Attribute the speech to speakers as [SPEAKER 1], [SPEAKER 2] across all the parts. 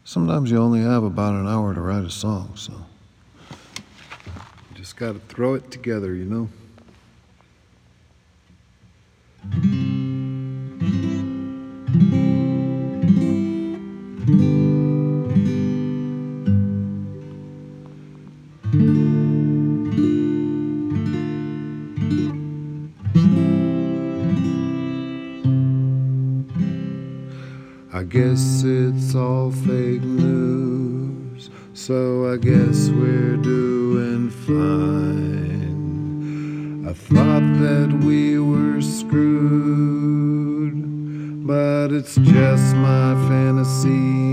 [SPEAKER 1] Sometimes you only have about an hour to write a song, so you just gotta throw it together, you know? I guess it's all fake news, so I guess we're doing fine. I thought that we were screwed, but it's just my fantasy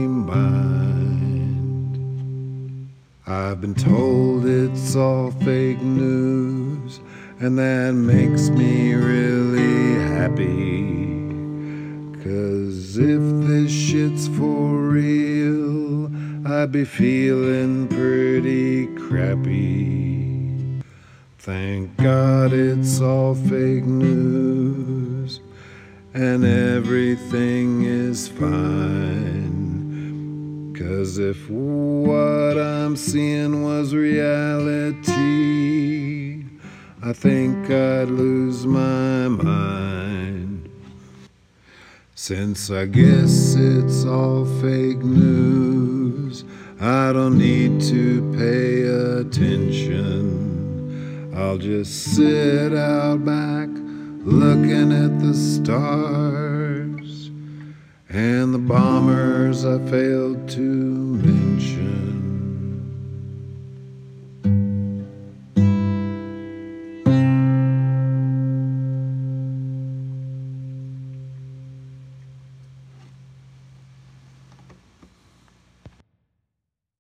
[SPEAKER 1] mind. I've been told it's all fake news, and that makes me really happy. 'Cause if this shit's for real, I'd be feeling pretty crappy. Thank God it's all fake news, and everything is fine. 'Cause if what I'm seeing was reality, I think I'd lose my mind. Since I guess it's all fake news, I don't need to pay attention. I'll just sit out back looking at the stars and the bombers I failed to mention.